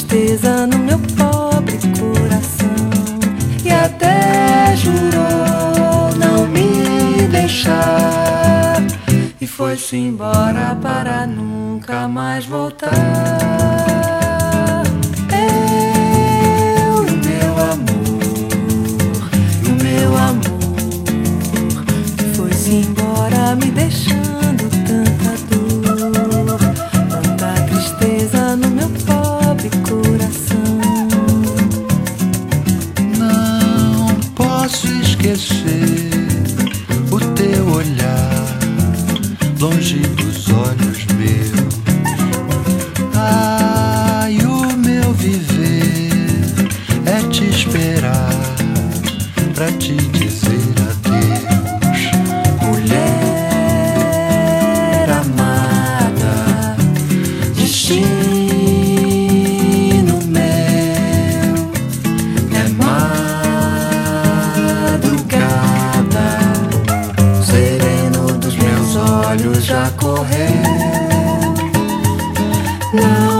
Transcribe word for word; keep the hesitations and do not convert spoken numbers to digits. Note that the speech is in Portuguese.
tristeza no meu pobre coração. E até jurou não me deixar, e foi-se embora para nunca mais voltar. Eu e o meu amor, e o meu amor, foi-se embora me deixando tanta dor, tanta tristeza no meu pobre coração. Não posso esquecer o teu olhar longe dos olhos meus. Ai, o meu viver é te esperar pra te dizer adeus. Mulher amada, destino meu é madrugada, sereno dos meus olhos já correu. Não